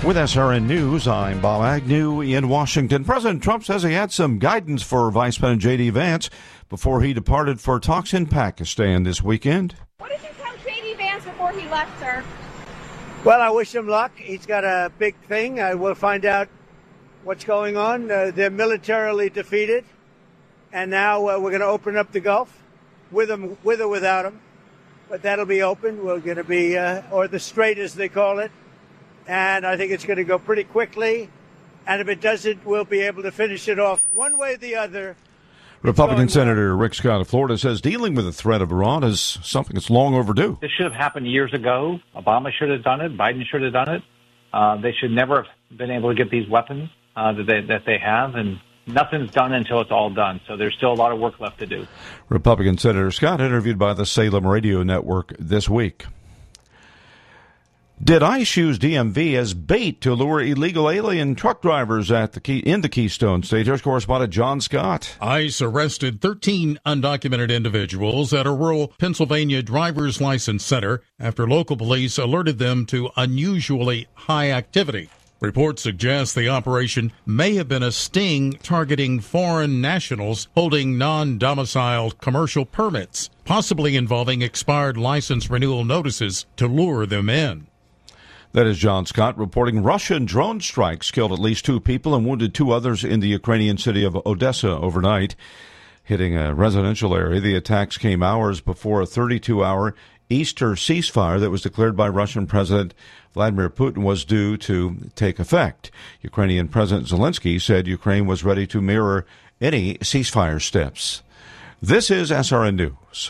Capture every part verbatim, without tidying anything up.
With S R N News, I'm Bob Agnew in Washington. President Trump says he had some guidance for Vice President J D. Vance before he departed for talks in Pakistan this weekend. What did you tell J D. Vance before he left, sir? Well, I wish him luck. He's got a big thing. I will find out what's going on. Uh, they're militarily defeated, and now uh, we're going to open up the Gulf with them, with or without him. But that'll be open. We're going to be, uh, or the Strait as they call it. And I think it's going to go pretty quickly. And if it doesn't, we'll be able to finish it off one way or the other. Republican Senator Rick Scott of Florida says dealing with the threat of Iran is something that's long overdue. This should have happened years ago. Obama should have done it. Biden should have done it. Uh, they should never have been able to get these weapons uh, that, they, that they have. And nothing's done until it's all done. So there's still a lot of work left to do. Republican Senator Scott interviewed by the Salem Radio Network this week. Did ICE use D M V as bait to lure illegal alien truck drivers at the key, in the Keystone State? Here's correspondent John Scott. ICE arrested thirteen undocumented individuals at a rural Pennsylvania driver's license center after local police alerted them to unusually high activity. Reports suggest the operation may have been a sting targeting foreign nationals holding non-domiciled commercial permits, possibly involving expired license renewal notices to lure them in. That is John Scott reporting Russian drone strikes killed at least two people and wounded two others in the Ukrainian city of Odessa overnight, hitting a residential area. The attacks came hours before a thirty-two hour Easter ceasefire that was declared by Russian President Vladimir Putin was due to take effect. Ukrainian President Zelensky said Ukraine was ready to mirror any ceasefire steps. This is S R N News.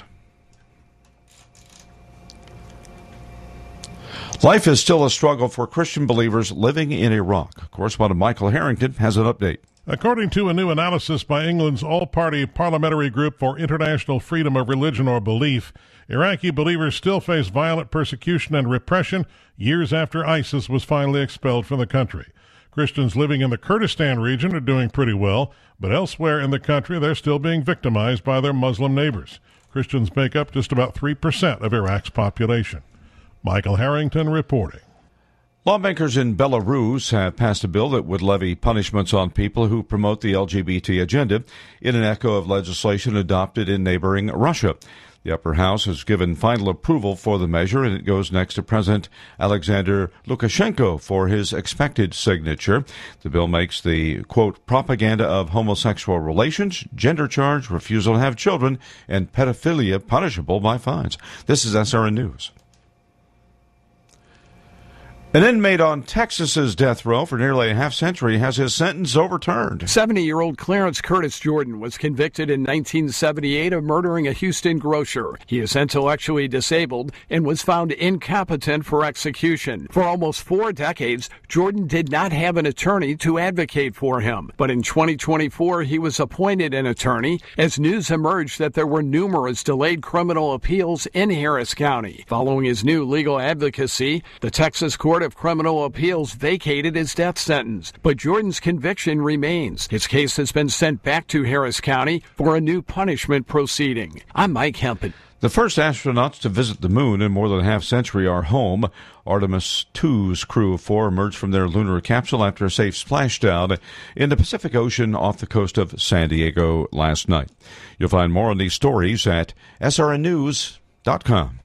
Life is still a struggle for Christian believers living in Iraq. Correspondent Michael Harrington has an update. According to a new analysis by England's all-party parliamentary group for international freedom of religion or belief, Iraqi believers still face violent persecution and repression years after ISIS was finally expelled from the country. Christians living in the Kurdistan region are doing pretty well, but elsewhere in the country they're still being victimized by their Muslim neighbors. Christians make up just about three percent of Iraq's population. Michael Harrington reporting. Lawmakers in Belarus have passed a bill that would levy punishments on people who promote the L G B T agenda in an echo of legislation adopted in neighboring Russia. The upper house has given final approval for the measure, and it goes next to President Alexander Lukashenko for his expected signature. The bill makes the, quote, propaganda of homosexual relations, gender charge, refusal to have children, and pedophilia punishable by fines. This is S R N News. An inmate on Texas's death row for nearly a half century has his sentence overturned. seventy-year-old Clarence Curtis Jordan was convicted in nineteen seventy-eight of murdering a Houston grocer. He is intellectually disabled and was found incompetent for execution. For almost four decades, Jordan did not have an attorney to advocate for him. But in twenty twenty-four, he was appointed an attorney as news emerged that there were numerous delayed criminal appeals in Harris County. Following his new legal advocacy, the Texas Court of Criminal Appeals vacated his death sentence, but Jordan's conviction remains. His case has been sent back to Harris County for a new punishment proceeding. I'm Mike Hempen. The first astronauts to visit the moon in more than a half century are home. Artemis two's crew of four emerged from their lunar capsule after a safe splashdown in the Pacific Ocean off the coast of San Diego last night. You'll find more on these stories at S R N news dot com.